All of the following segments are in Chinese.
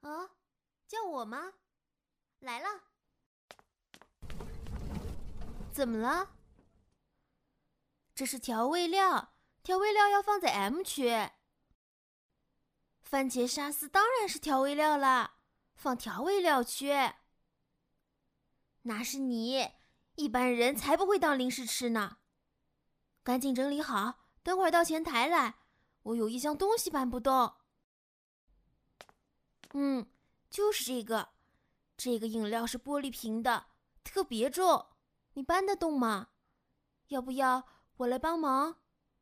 啊，叫我吗？来了。怎么了？这是调味料，调味料要放在 M 区。番茄沙司当然是调味料啦，放调味料区。那是你，一般人才不会当零食吃呢。赶紧整理好，等会儿到前台来，我有一箱东西搬不动。就是这个。这个饮料是玻璃瓶的，特别重，你搬得动吗？要不要我来帮忙？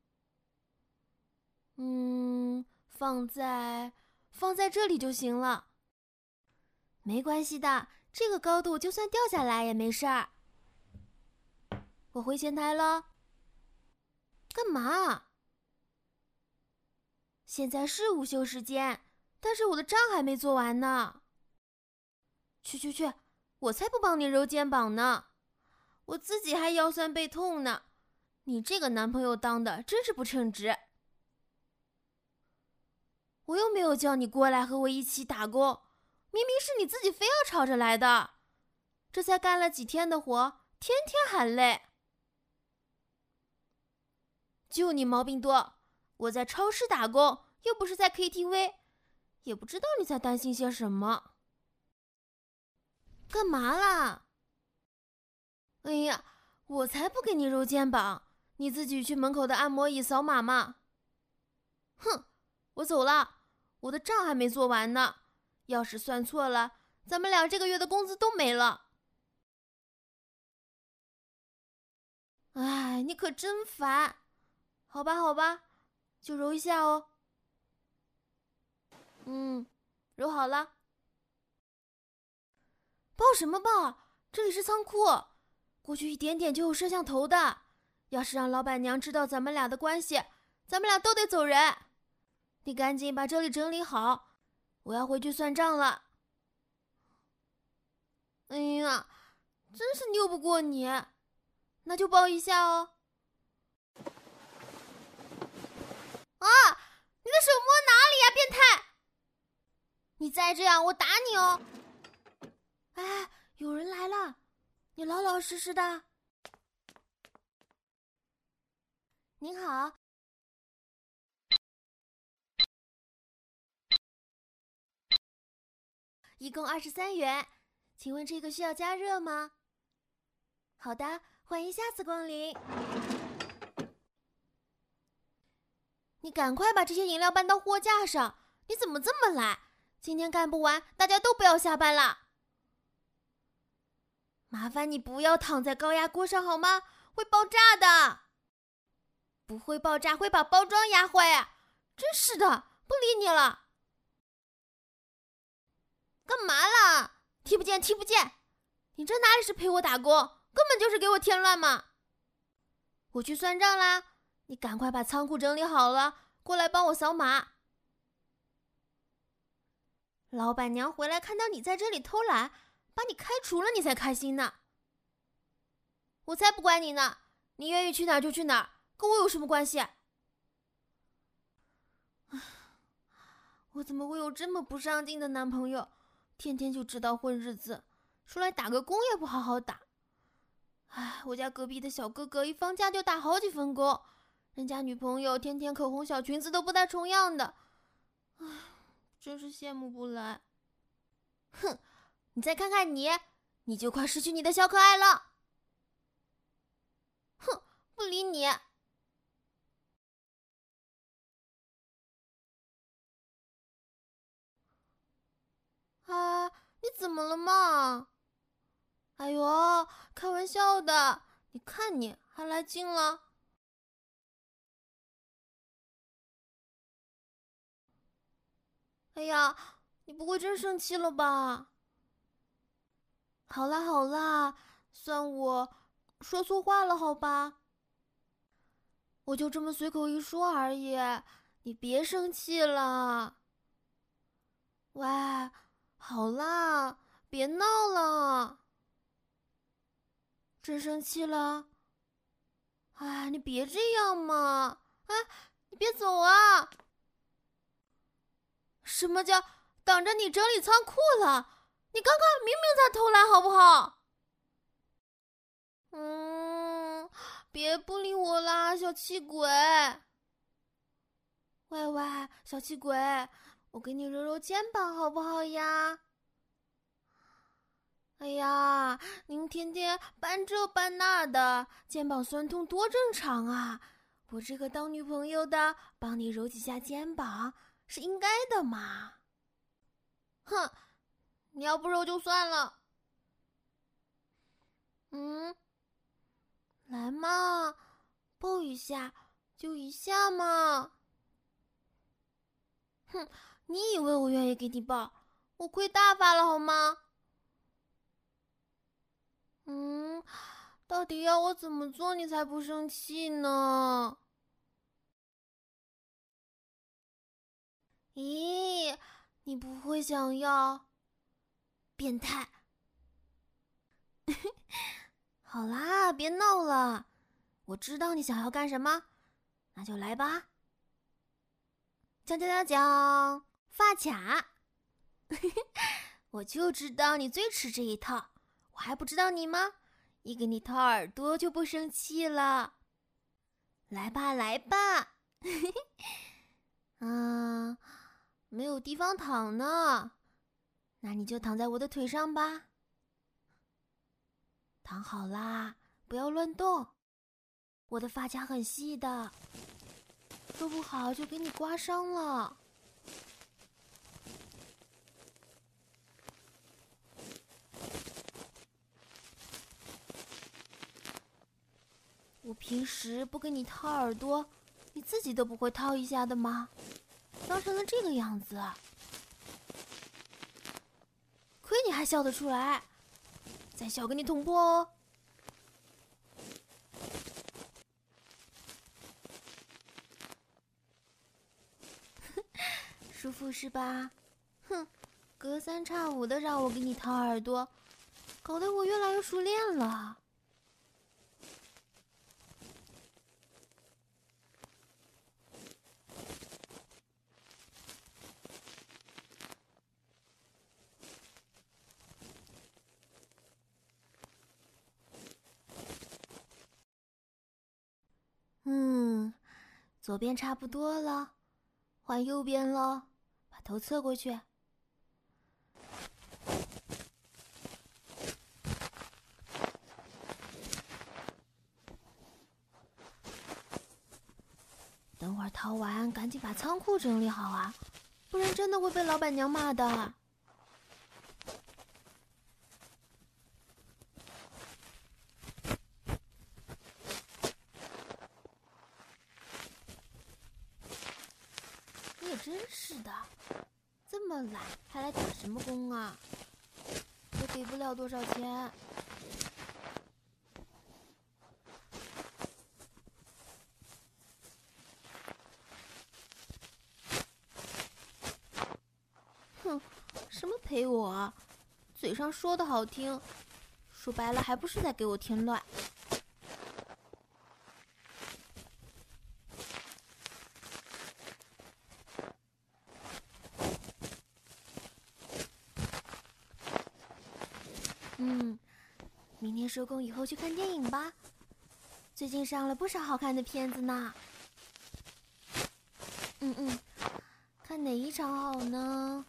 放在这里就行了。没关系的，这个高度就算掉下来也没事儿。我回前台了。干嘛？现在是午休时间，但是我的账还没做完呢。去，我才不帮你揉肩膀呢，我自己还腰酸背痛呢。你这个男朋友当的真是不称职。我又没有叫你过来和我一起打工，明明是你自己非要吵着来的。这才干了几天的活，天天喊累。就你毛病多，我在超市打工，又不是在 KTV， 也不知道你在担心些什么。干嘛啦？哎呀，我才不给你揉肩膀，你自己去门口的按摩椅扫码嘛。哼，我走了，我的账还没做完呢，要是算错了，咱们俩这个月的工资都没了。哎，你可真烦。好吧，就揉一下哦。揉好了。抱什么抱？这里是仓库，过去一点点就有摄像头的。要是让老板娘知道咱们俩的关系，咱们俩都得走人。你赶紧把这里整理好，我要回去算账了。哎呀，真是拗不过你，那就抱一下哦。啊！你的手摸哪里呀，变态！你再这样，我打你哦！哎，有人来了，你老老实实的。您好，一共23元，请问这个需要加热吗？好的，欢迎下次光临。你赶快把这些饮料搬到货架上，你怎么这么懒？今天干不完，大家都不要下班了。麻烦你不要躺在高压锅上好吗？会爆炸的。不会爆炸，会把包装压坏啊！真是的，不理你了。干嘛啦？听不见！你这哪里是陪我打工，根本就是给我添乱嘛！我去算账啦，你赶快把仓库整理好了，过来帮我扫码。老板娘回来看到你在这里偷懒，把你开除了，你才开心呢。我才不管你呢，你愿意去哪儿就去哪儿，跟我有什么关系？我怎么会有这么不上进的男朋友？天天就知道混日子，出来打个工也不好好打。我家隔壁的小哥哥一放假就打好几份工，人家女朋友天天口红小裙子都不带重样的，真是羡慕不来。哼，你再看看你，你就快失去你的小可爱了。哼，不理你。你怎么了嘛？哎呦，开玩笑的，你看你还来劲了。哎呀，你不会真生气了吧？好啦，算我说错话了，好吧？我就这么随口一说而已，你别生气了。喂，好啦，别闹了。真生气了？你别这样嘛！你别走啊！什么叫挡着你整理仓库了。你刚刚明明在偷懒，好不好？别不理我啦，小气鬼！喂喂，小气鬼，我给你揉揉肩膀好不好呀？哎呀，您天天搬这搬那的，肩膀酸痛多正常啊！我这个当女朋友的，帮你揉几下肩膀是应该的嘛。哼，你要不揉就算了。来嘛，抱一下，就一下嘛。哼，你以为我愿意给你抱？我亏大发了好吗？到底要我怎么做你才不生气呢？咦，你不会想要？变态！好啦，别闹了，我知道你想要干什么，那就来吧。讲讲讲讲，发卡！我就知道你最吃这一套，我还不知道你吗？一给你掏耳朵就不生气了。来吧，来吧。没有地方躺呢，那你就躺在我的腿上吧。躺好啦，不要乱动。我的发卡很细的，说不好就给你刮伤了。我平时不给你掏耳朵，你自己都不会掏一下的吗？脏成了这个样子，亏你还笑得出来，再笑给你捅破哦。舒服是吧？哼，隔三差五的让我给你掏耳朵，搞得我越来越熟练了。左边差不多了，换右边了，把头侧过去。等会儿掏完，赶紧把仓库整理好啊，不然真的会被老板娘骂的。你也真是的，这么懒还来打什么工啊？也给不了多少钱。哼，什么陪我？嘴上说的好听，说白了还不是在给我添乱。明天收工以后去看电影吧，最近上了不少好看的片子呢。看哪一场好呢？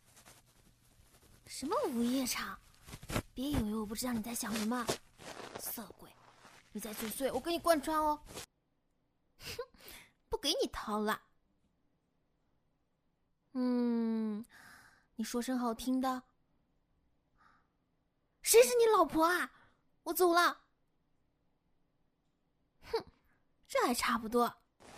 什么午夜场？别以为我不知道你在想什么，色鬼！你再作祟，我给你贯穿哦！哼，不给你掏了。你说声好听的。谁是你老婆啊？我走了。哼，这还差不多。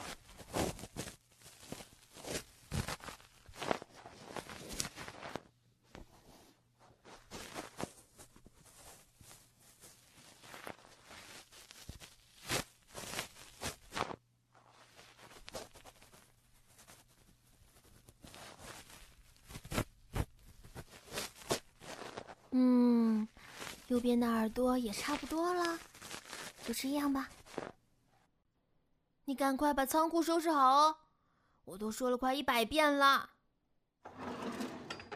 右边的耳朵也差不多了，就这样吧。你赶快把仓库收拾好哦，我都说了快100遍了。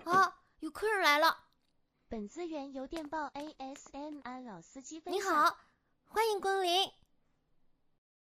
客人来了。 本资源由电报 ASMR 老司机分享。 你好，欢迎光临。